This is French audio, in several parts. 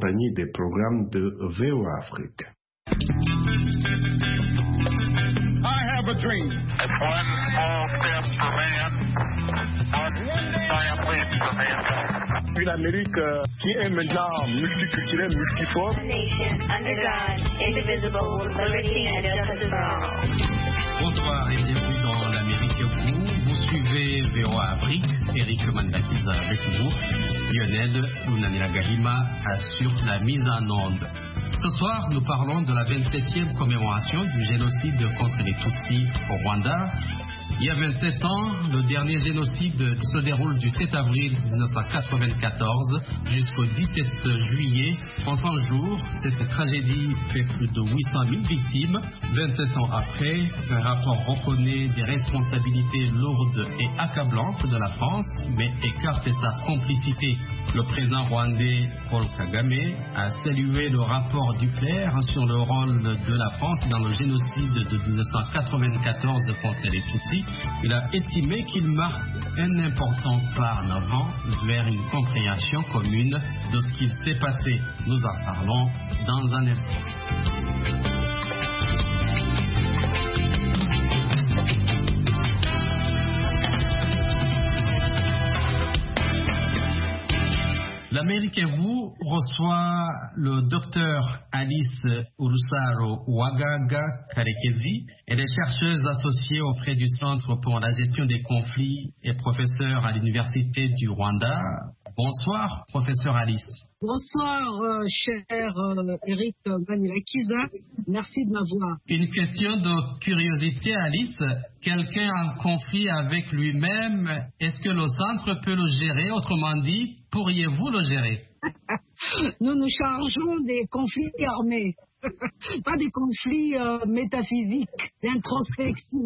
compagnie des programmes de VOA Afrique. I have a dream. It's one small step for man, one giant leap for mankind. Une Amérique qui est maintenant multiculturelle, multiforme. A nation under God, indivisible, with liberty and justice for all. Bonsoir et bienvenue dans l'Amérique Vous suivez VOA Afrique, Eric Mandakiza avec vous, Lionel Lunanila Gahima assure la mise en onde. Ce soir, nous parlons de la 27e commémoration du génocide contre les Tutsis au Rwanda. Il y a 27 ans, le dernier génocide se déroule du 7 avril 1994 jusqu'au 17 juillet. En 100 jours, cette tragédie fait plus de 800 000 victimes. 27 ans après, un rapport reconnaît des responsabilités lourdes et accablantes de la France, mais écarte sa complicité. Le président rwandais Paul Kagame a salué le rapport Duclerc sur le rôle de la France dans le génocide de 1994 contre les Tutsis. Il a estimé qu'il marque un important pas en avant vers une compréhension commune de ce qu'il s'est passé. Nous en parlons dans un instant. L'Amérique vous reçoit le docteur Alice Urusaro Wagaga Karekezi. Elle est chercheuse associée auprès du Centre pour la gestion des conflits et professeure à l'Université du Rwanda. Bonsoir, professeur Alice. Bonsoir, cher Eric Manirakiza. Merci de m'avoir. Une question de curiosité, Alice. Quelqu'un en conflit avec lui-même, est-ce que le centre peut le gérer? Autrement dit, pourriez-vous le gérer? Nous nous chargeons des conflits armés, pas des conflits métaphysiques, d'introspection.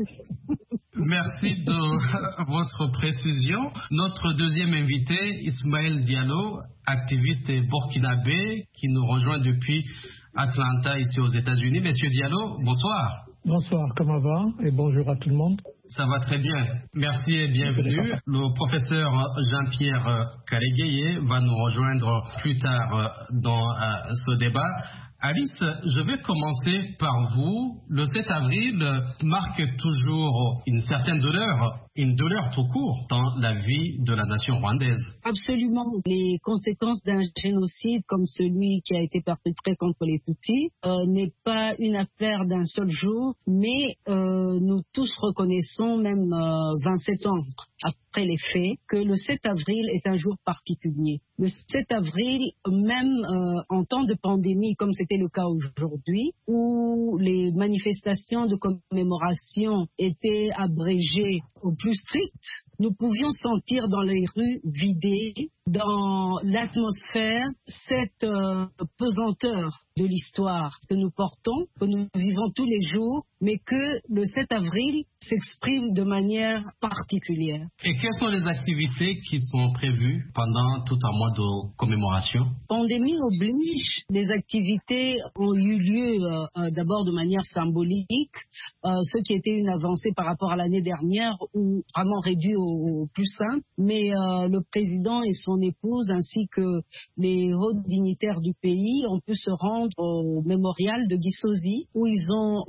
Merci de votre précision. Notre deuxième invité, Ismaël Diallo, activiste burkinabé, qui nous rejoint depuis Atlanta, ici aux États-Unis. Monsieur Diallo, bonsoir. Bonsoir, comment va? Et bonjour à tout le monde. Ça va très bien. Merci et bienvenue. Le professeur Jean-Pierre Kalegeye va nous rejoindre plus tard dans ce débat. Alice, je vais commencer par vous. Le 7 avril marque toujours une certaine douleur, une douleur tout court dans la vie de la nation rwandaise. Absolument. Les conséquences d'un génocide comme celui qui a été perpétré contre les Tutsis n'est pas une affaire d'un seul jour, mais nous tous reconnaissons, même 27 ans après les faits, que le 7 avril est un jour particulier. Le 7 avril, même en temps de pandémie, comme c'était le cas aujourd'hui, où les manifestations de commémoration étaient abrégées au plus strict, nous pouvions sentir dans les rues vidées, dans l'atmosphère, cette pesanteur de l'histoire que nous portons, que nous vivons tous les jours, mais que le 7 avril s'exprime de manière particulière. Et quelles sont les activités qui sont prévues pendant tout un mois de commémoration? Pandémie oblige, les activités ont eu lieu d'abord de manière symbolique, ce qui était une avancée par rapport à l'année dernière, ou vraiment réduit au plus simple, mais le président et son épouse ainsi que les hauts dignitaires du pays ont pu se rendre au mémorial de Gisozi où ils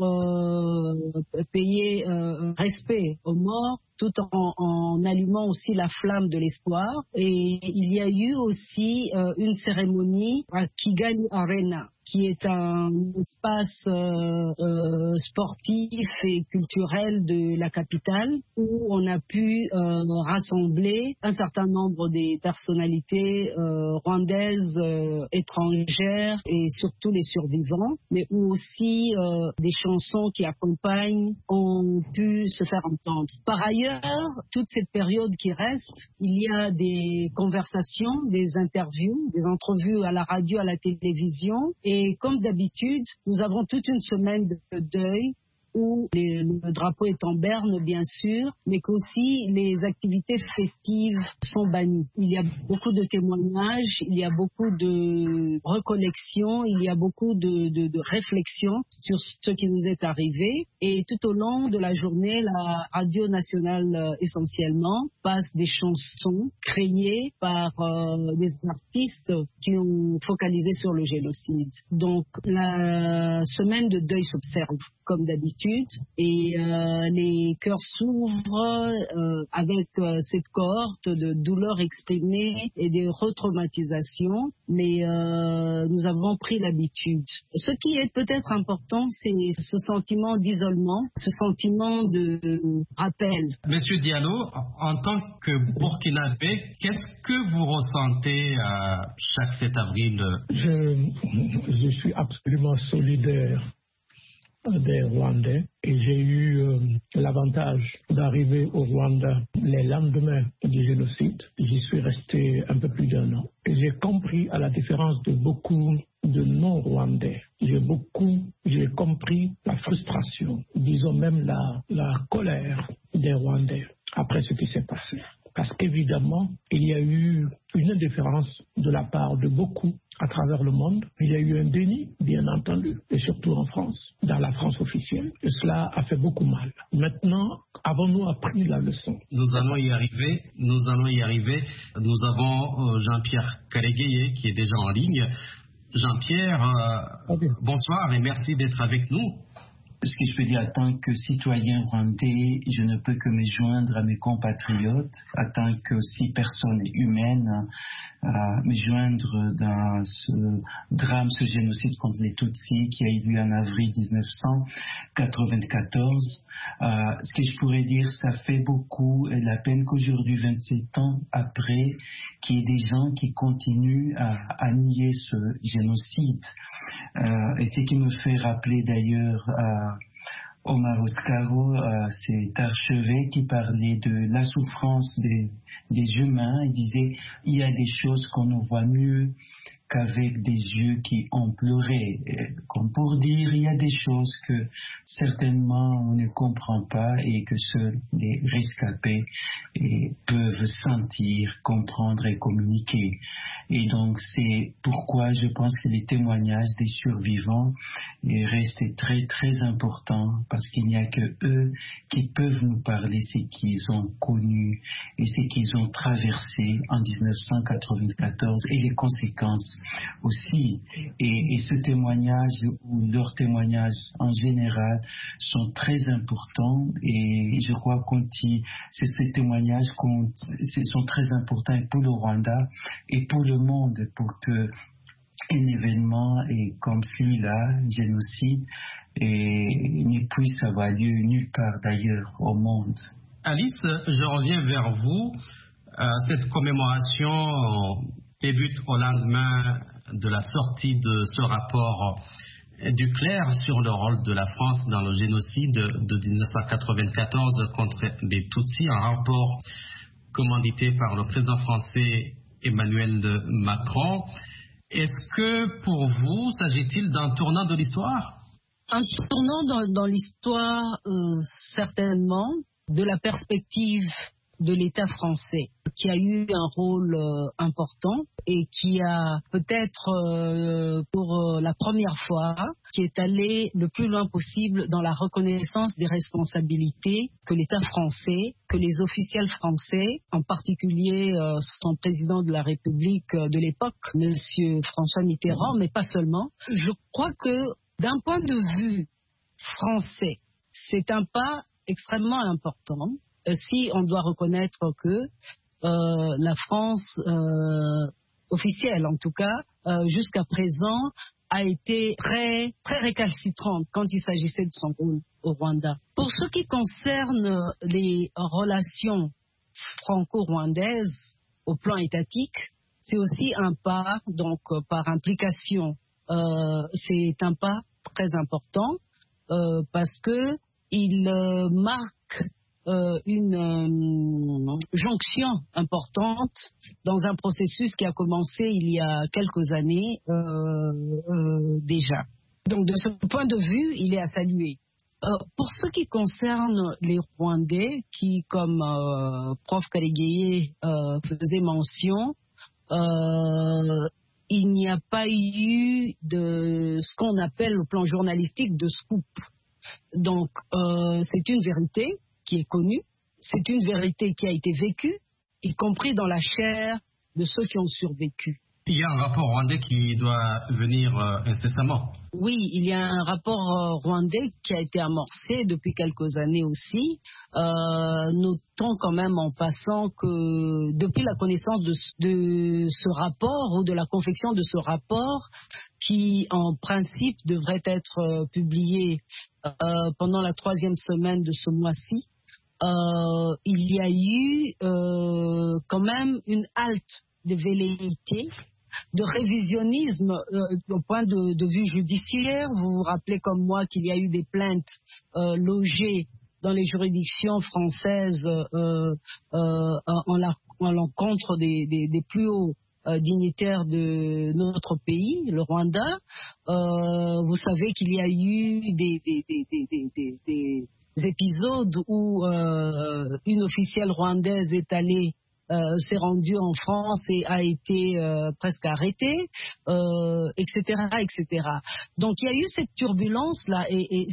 ont payé respect aux morts tout en allumant aussi la flamme de l'espoir. Et il y a eu aussi une cérémonie à Kigali Arena, qui est un espace sportif et culturel de la capitale, où on a pu rassembler un certain nombre des personnalités rwandaises, étrangères et surtout les survivants, mais où aussi des chansons qui accompagnent ont pu se faire entendre. Par ailleurs, toute cette période qui reste, il y a des conversations, des interviews, des entrevues à la radio, à la télévision. Et comme d'habitude, nous avons toute une semaine de deuil où le drapeau est en berne, bien sûr, mais qu'aussi les activités festives sont bannies. Il y a beaucoup de témoignages, il y a beaucoup de recollections, il y a beaucoup de réflexions sur ce qui nous est arrivé. Et tout au long de la journée, la radio nationale essentiellement passe des chansons créées par des artistes qui ont focalisé sur le génocide. Donc la semaine de deuil s'observe comme d'habitude et les cœurs s'ouvrent avec cette cohorte de douleurs exprimées et des retraumatisations, mais nous avons pris l'habitude. Ce qui est peut-être important, c'est ce sentiment d'isolement, ce sentiment de rappel. Monsieur Diallo, en tant que Burkinabé, qu'est-ce que vous ressentez chaque 7 avril? Je suis absolument solidaire des Rwandais et j'ai eu l'avantage d'arriver au Rwanda les lendemains du génocide. J'y suis resté un peu plus d'1 an et j'ai compris, à la différence de beaucoup de non-Rwandais, j'ai compris la frustration, disons même la colère des Rwandais après ce qui s'est passé. Parce qu'évidemment, il y a eu une indifférence de la part de beaucoup à travers le monde. Il y a eu un déni, bien entendu, et surtout en France, dans la France officielle. Et cela a fait beaucoup mal. Maintenant, avons-nous appris la leçon? Nous allons y arriver. Nous avons Jean-Pierre Karegueye qui est déjà en ligne. Jean-Pierre, bonsoir et merci d'être avec nous. Ce que je peux dire en tant que citoyen rwandais, je ne peux que me joindre à mes compatriotes, en tant que aussi personne humaine, me joindre dans ce drame, ce génocide contre les Tutsis qui a eu lieu en avril 1994. Ce que je pourrais dire, ça fait beaucoup la peine qu'aujourd'hui, 27 ans après, qu'il y ait des gens qui continuent à nier ce génocide. Et ce qui me fait rappeler d'ailleurs Omar Oscaro, cet archevêque qui parlait de la souffrance des humains. Il disait, il y a des choses qu'on ne voit mieux qu'avec des yeux qui ont pleuré. Comme pour dire, il y a des choses que certainement on ne comprend pas et que seuls les rescapés peuvent sentir, comprendre et communiquer. Et donc c'est pourquoi je pense que les témoignages des survivants restent très très importants, parce qu'il n'y a que eux qui peuvent nous parler ce qu'ils ont connu et ce qu'ils ont traversé en 1994 et les conséquences aussi. Et ce témoignage ou leurs témoignages en général sont très importants, et je crois que ces témoignages sont très importants pour le Rwanda et pour le monde, pour que un événement comme celui-là, génocide, ne puisse avoir lieu nulle part d'ailleurs au monde. Alice, je reviens vers vous. Cette commémoration débute au lendemain de la sortie de ce rapport du clerc sur le rôle de la France dans le génocide de 1994 contre les Tutsis, un rapport commandité par le président français Emmanuel Macron. Est-ce que pour vous, s'agit-il d'un tournant de l'histoire? Un tournant dans l'histoire, certainement, de la perspective de l'État français, qui a eu un rôle important et qui a peut-être pour la première fois, qui est allé le plus loin possible dans la reconnaissance des responsabilités que l'État français, que les officiels français, en particulier son président de la République de l'époque, Monsieur François Mitterrand, mais pas seulement. Je crois que d'un point de vue français, c'est un pas extrêmement important. Si on doit reconnaître que la France officielle, en tout cas, jusqu'à présent, a été très, très récalcitrante quand il s'agissait de son rôle au Rwanda. Pour ce qui concerne les relations franco-rwandaises au plan étatique, c'est aussi un pas, donc par implication, c'est un pas très important parce que il marque une jonction importante dans un processus qui a commencé il y a quelques années déjà. Donc de ce point de vue, il est à saluer. Pour ce qui concerne les Rwandais, qui, comme Prof. Kalegeye faisait mention, il n'y a pas eu de ce qu'on appelle au plan journalistique de scoop. Donc, c'est une vérité qui est connue, c'est une vérité qui a été vécue, y compris dans la chair de ceux qui ont survécu. Il y a un rapport rwandais qui doit venir incessamment. Oui, il y a un rapport rwandais qui a été amorcé depuis quelques années aussi. Notons quand même en passant que depuis la connaissance de ce rapport ou de la confection de ce rapport, qui en principe devrait être publié pendant la 3e semaine de ce mois-ci, il y a eu quand même une halte de velléité, de révisionnisme au point de vue judiciaire. Vous vous rappelez comme moi qu'il y a eu des plaintes logées dans les juridictions françaises en l'encontre des plus hauts dignitaires de notre pays, le Rwanda. Vous savez qu'il y a eu des épisodes où une officielle rwandaise est allée s'est rendu en France et a été presque arrêté, etc., etc. Donc il y a eu cette turbulence-là et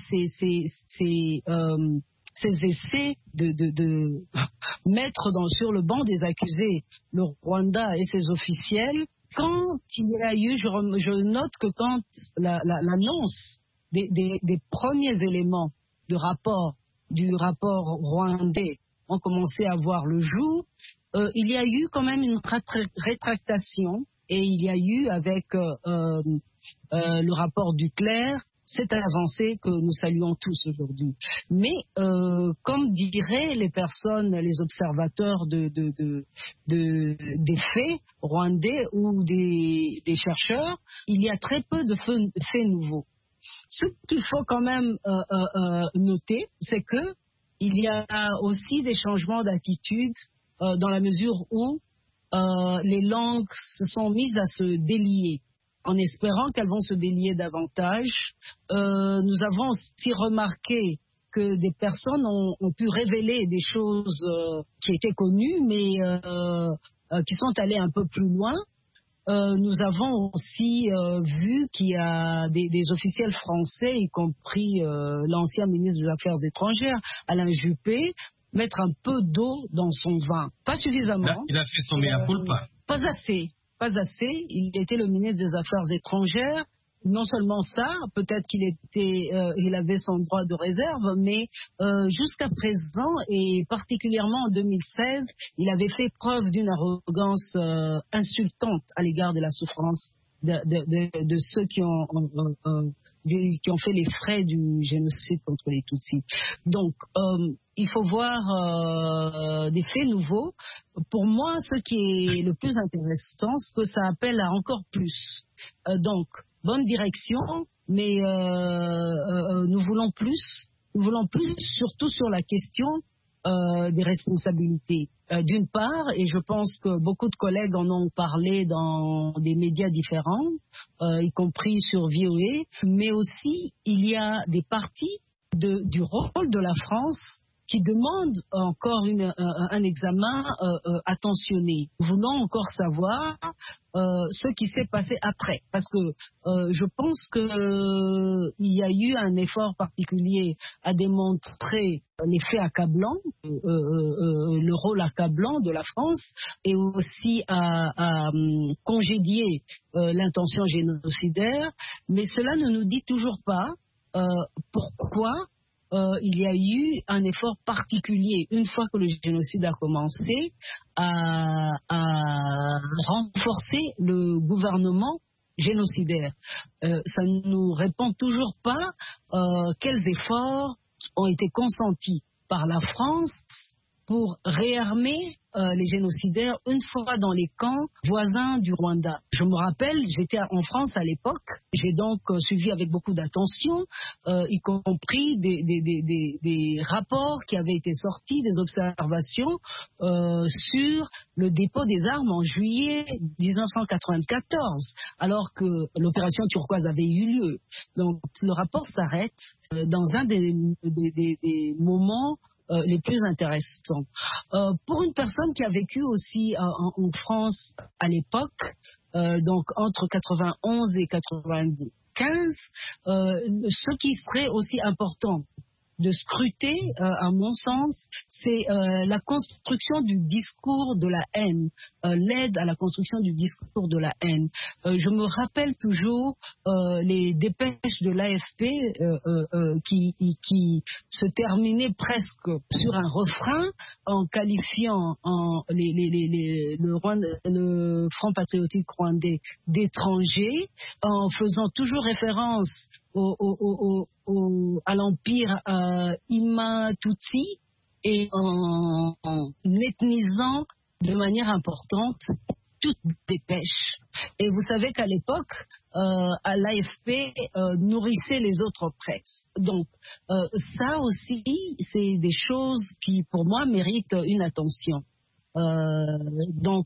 ces essais de mettre sur le banc des accusés le Rwanda et ses officiels. Quand il y a eu, je note que quand l'annonce des premiers éléments du rapport rwandais ont commencé à voir le jour, il y a eu quand même une rétractation et il y a eu avec le rapport du clerc cette avancée que nous saluons tous aujourd'hui. Mais comme diraient les personnes, les observateurs des faits rwandais ou des chercheurs, il y a très peu de faits nouveaux. Ce qu'il faut quand même noter, c'est que il y a aussi des changements d'attitude dans la mesure où les langues se sont mises à se délier, en espérant qu'elles vont se délier davantage. Nous avons aussi remarqué que des personnes ont pu révéler des choses qui étaient connues, mais qui sont allées un peu plus loin. Nous avons aussi vu qu'il y a des officiels français, y compris l'ancien ministre des Affaires étrangères, Alain Juppé, mettre un peu d'eau dans son vin. Pas suffisamment. Il a fait son mea culpa. Pas assez. Il était le ministre des Affaires étrangères. Non seulement ça, peut-être il avait son droit de réserve, mais jusqu'à présent, et particulièrement en 2016, il avait fait preuve d'une arrogance insultante à l'égard de la souffrance de ceux qui ont fait les frais du génocide contre les Tutsis. Donc, il faut voir des faits nouveaux. Pour moi, ce qui est le plus intéressant, c'est que ça appelle à encore plus. Donc, bonne direction, mais nous voulons plus. Nous voulons plus, surtout sur la question des responsabilités. D'une part, et je pense que beaucoup de collègues en ont parlé dans des médias différents, y compris sur VOA, mais aussi il y a des parties du rôle de la France qui demandent encore un examen attentionné. Nous voulons encore savoir ce qui s'est passé après, parce que je pense qu'il y a eu un effort particulier à démontrer les faits accablants, le rôle accablant de la France, et aussi à congédier l'intention génocidaire, mais cela ne nous dit toujours pas pourquoi il y a eu un effort particulier, une fois que le génocide a commencé, à renforcer le gouvernement génocidaire. Ça ne nous répond toujours pas quels efforts ont été consentis par la France pour réarmer les génocidaires une fois dans les camps voisins du Rwanda. Je me rappelle, j'étais en France à l'époque, j'ai donc suivi avec beaucoup d'attention, y compris des rapports qui avaient été sortis, des observations sur le dépôt des armes en juillet 1994, alors que l'opération turquoise avait eu lieu. Donc le rapport s'arrête dans un des moments les plus intéressants. Pour une personne qui a vécu aussi en France à l'époque, donc entre 91 et 95, ce qui serait aussi important de scruter, à mon sens, c'est la construction du discours de la haine, l'aide à la construction du discours de la haine. Je me rappelle toujours les dépêches de l'AFP qui se terminaient presque sur un refrain en qualifiant le Front patriotique rwandais d'étranger, en faisant toujours référence à l'empire Ima-Tutsi et en ethnisant de manière importante toute dépêche. Et vous savez qu'à l'époque, l'AFP nourrissait les autres presses. Donc, ça aussi, c'est des choses qui, pour moi, méritent une attention. Donc,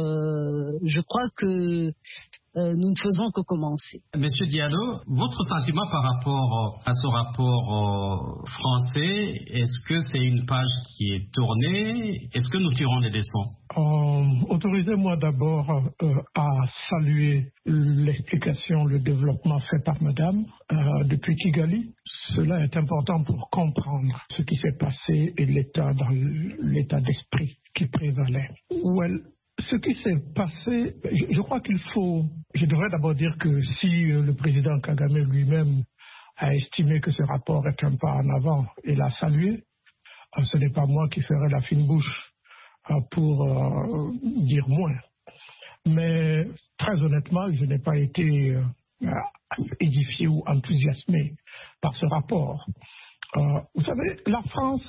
je crois que nous ne faisons que commencer. Monsieur Diallo, votre sentiment par rapport à ce rapport français, est-ce que c'est une page qui est tournée? Est-ce que nous tirons des leçons? Autorisez-moi d'abord à saluer l'explication, le développement fait par Madame depuis Kigali. Cela est important pour comprendre ce qui s'est passé et l'état d'esprit qui prévalait. Ce qui s'est passé, je crois je devrais d'abord dire que si le président Kagame lui-même a estimé que ce rapport est un pas en avant et l'a salué, ce n'est pas moi qui ferai la fine bouche pour dire moins. Mais très honnêtement, je n'ai pas été édifié ou enthousiasmé par ce rapport. Vous savez, la France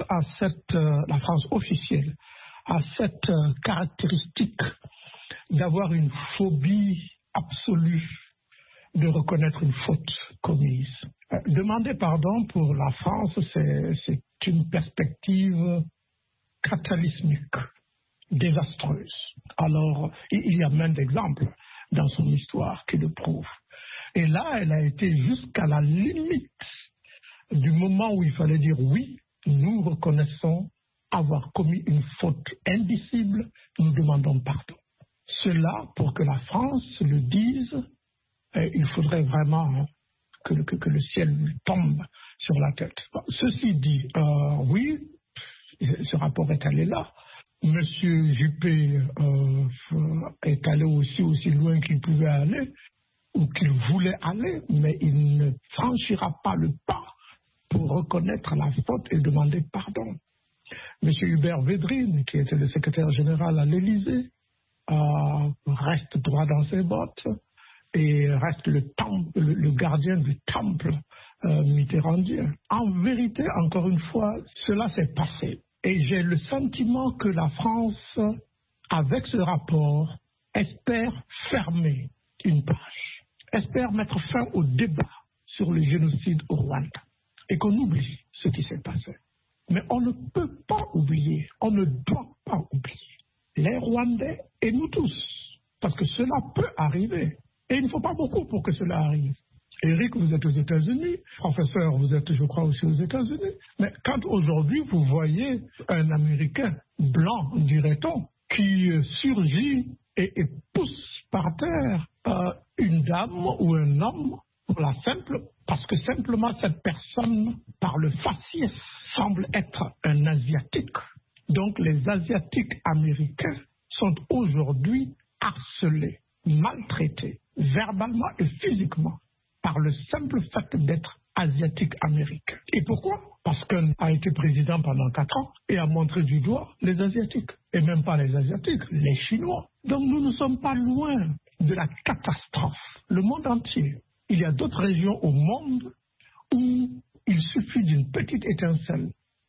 officielle, a cette caractéristique d'avoir une phobie absolue de reconnaître une faute commise. Demander pardon pour la France, c'est une perspective catalysmique, désastreuse. Alors, il y a même d'exemples dans son histoire qui le prouvent. Et là, elle a été jusqu'à la limite du moment où il fallait dire oui, nous reconnaissons avoir commis une faute indicible, nous demandons pardon. Cela, pour que la France le dise, il faudrait vraiment que le ciel lui tombe sur la tête. Ceci dit, oui, ce rapport est allé là. Monsieur Juppé est allé aussi loin qu'il pouvait aller, ou qu'il voulait aller, mais il ne franchira pas le pas pour reconnaître la faute et demander pardon. M. Hubert Védrine, qui était le secrétaire général à l'Élysée, reste droit dans ses bottes et reste le gardien du temple mitterrandien. En vérité, encore une fois, cela s'est passé. Et j'ai le sentiment que la France, avec ce rapport, espère fermer une page, espère mettre fin au débat sur le génocide au Rwanda et qu'on oublie ce qui s'est passé. Mais on ne peut pas oublier, on ne doit pas oublier les Rwandais et nous tous, parce que cela peut arriver. Et il ne faut pas beaucoup pour que cela arrive. Eric, vous êtes aux États-Unis, professeur, vous êtes, je crois, aussi aux États-Unis. Mais quand aujourd'hui vous voyez un Américain blanc, dirait-on, qui surgit et pousse par terre une dame ou un homme parce que simplement cette personne, par le faciès, semble être un Asiatique. Donc les Asiatiques américains sont aujourd'hui harcelés, maltraités, verbalement et physiquement, par le simple fait d'être Asiatique américain. Et pourquoi? Parce qu'un a été président pendant 4 ans et a montré du doigt les Asiatiques. Et même pas les Asiatiques, les Chinois. Donc nous ne sommes pas loin de la catastrophe. Le monde entier. Il y a d'autres régions au monde où il suffit d'une petite étincelle pour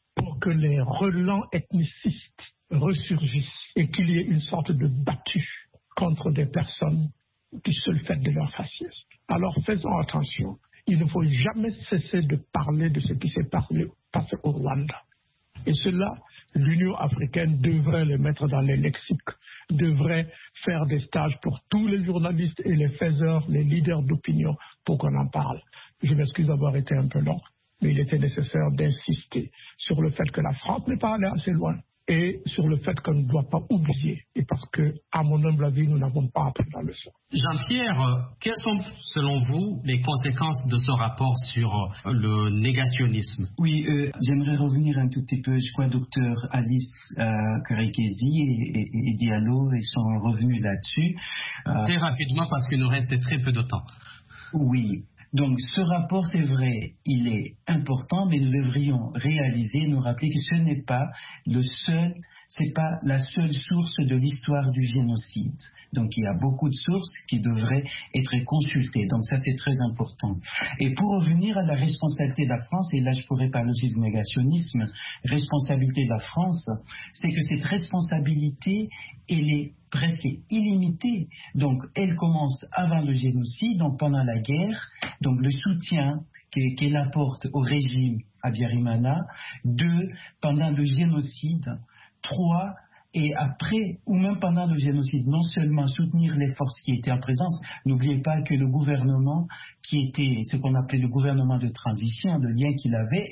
que les relents ethnicistes ressurgissent et qu'il y ait une sorte de battue contre des personnes du seul fait de leur faciès. Alors faisons attention. Il ne faut jamais cesser de parler de ce qui s'est passé au Rwanda. Et cela, l'Union africaine devrait le mettre dans les lexiques, devrait faire des stages pour tous les journalistes et les faiseurs, les leaders d'opinion pour qu'on en parle. Je m'excuse d'avoir été un peu long, mais il était nécessaire d'insister sur le fait que la France n'est pas allée assez loin et sur le fait qu'on ne doit pas oublier. Et parce que, à mon humble avis, nous n'avons pas appris la leçon. Jean-Pierre, quelles sont, selon vous, les conséquences de ce rapport sur le négationnisme? Oui, j'aimerais revenir un tout petit peu. Je crois docteur Alice Karekezi et Diallo sont revenus là-dessus. Très rapidement, parce qu'il nous reste très peu de temps. Oui. Donc ce rapport, c'est vrai, il est important, mais nous devrions réaliser, nous rappeler que ce n'est pas c'est pas la seule source de l'histoire du génocide. Donc il y a beaucoup de sources qui devraient être consultées. Donc ça, c'est très important. Et pour revenir à la responsabilité de la France, et là je pourrais parler aussi du négationnisme, responsabilité de la France, c'est que cette responsabilité, elle est presque illimitée. Donc elle commence avant le génocide, donc pendant la guerre, donc le soutien qu'elle apporte au régime Habyarimana, 2, pendant le génocide, 3, et après, ou même pendant le génocide, non seulement soutenir les forces qui étaient en présence, n'oubliez pas que le gouvernement qui était ce qu'on appelait le gouvernement de transition, le lien qu'il avait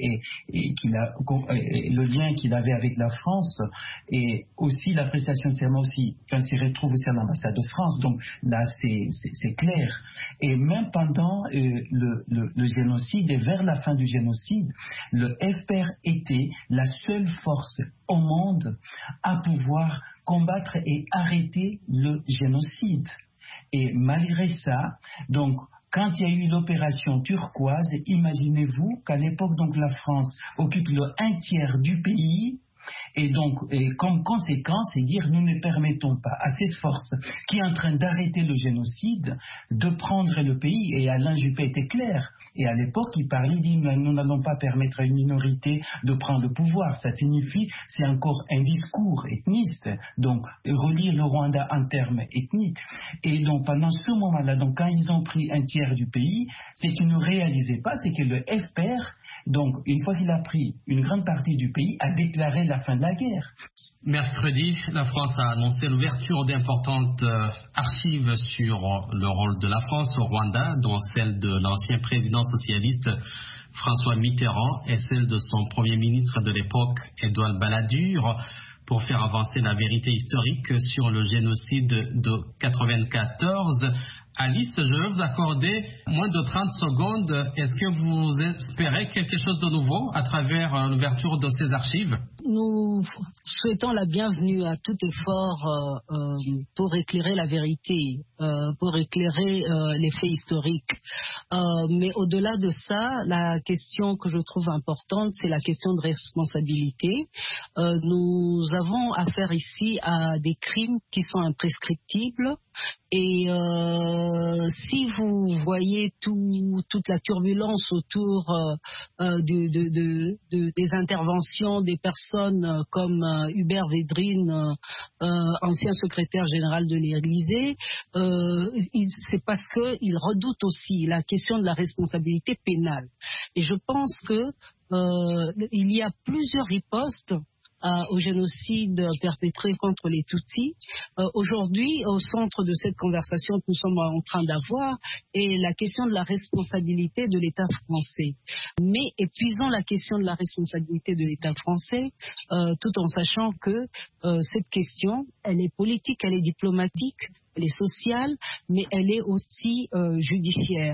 le lien qu'il avait avec la France, et aussi la prestation de serment aussi, quand il se retrouve aussi à l'ambassade de France. Donc là, c'est clair. Et même pendant le génocide et vers la fin du génocide, le FPR était la seule force au monde à pouvoir combattre et arrêter le génocide. Et malgré ça, donc, quand il y a eu l'opération turquoise, imaginez-vous qu'à l'époque, donc, la France occupe le 1/3 du pays. Et donc, comme conséquence, c'est dire nous ne permettons pas à cette force qui est en train d'arrêter le génocide de prendre le pays. Et Alain Juppé était clair. Et à l'époque, il parlait, il dit nous n'allons pas permettre à une minorité de prendre le pouvoir. Ça signifie, c'est encore un discours ethniste. Donc, relire le Rwanda en termes ethniques. Et donc, pendant ce moment-là, donc quand ils ont pris 1/3 du pays, ce qu'ils ne réalisaient pas, c'est que le FPR, donc, une fois qu'il a pris une grande partie du pays, a déclaré la fin de la guerre. Mercredi, la France a annoncé l'ouverture d'importantes archives sur le rôle de la France au Rwanda, dont celle de l'ancien président socialiste François Mitterrand et celle de son premier ministre de l'époque, Édouard Balladur, pour faire avancer la vérité historique sur le génocide de 1994. Alice, je vais vous accorder moins de 30 secondes. Est-ce que vous espérez quelque chose de nouveau à travers l'ouverture de ces archives? Nous souhaitons la bienvenue à tout effort pour éclairer la vérité, pour éclairer les faits historiques. Mais au-delà de ça, la question que je trouve importante, c'est la question de responsabilité. Nous avons affaire ici à des crimes qui sont imprescriptibles. Et si vous voyez toute la turbulence autour des interventions des personnes comme Hubert Védrine, ancien secrétaire général de l'Élysée, c'est parce qu'ils redoutent aussi la question de la responsabilité pénale. Et je pense que il y a plusieurs ripostes au génocide perpétré contre les Tutsis. Aujourd'hui, au centre de cette conversation que nous sommes en train d'avoir est la question de la responsabilité de l'État français. Mais épuisons la question de la responsabilité de l'État français tout en sachant que cette question, elle est politique, elle est diplomatique, elle est sociale, mais elle est aussi judiciaire.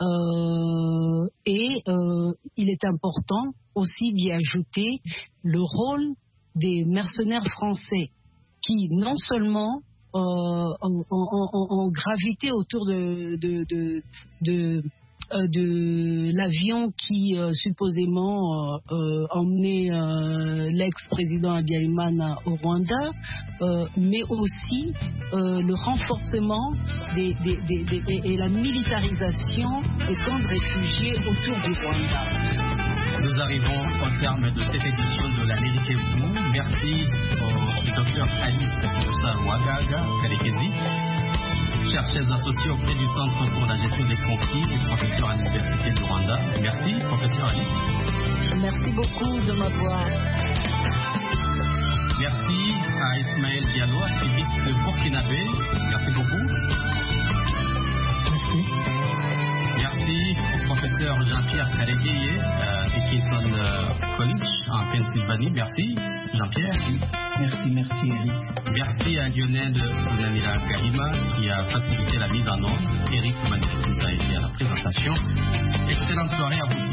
Il est important aussi d'y ajouter le rôle des mercenaires français qui non seulement ont gravité autour de l'avion qui supposément emmenait l'ex-président Habyarimana au Rwanda, mais aussi le renforcement et la militarisation des camps de réfugiés autour du Rwanda. Nous arrivons au terme de cette édition de l'Amérique et vous. Merci au Dr Alice Ouagaga Kalekezi, chercheuse associée auprès du Centre pour la gestion des conflits et professeur à l'Université du Rwanda. Merci, professeur Alice. Merci beaucoup de m'avoir. Merci à Ismaël Diallo, activiste burkinabé. Merci beaucoup. Merci au professeur Jean-Pierre Kalegeye Dickinson College en Pennsylvanie. Merci Jean-Pierre. Merci Eric. Merci à Lionel Nanila Gahima qui a facilité la mise en ordre. Eric Manifest a été à la présentation. Excellente soirée à vous.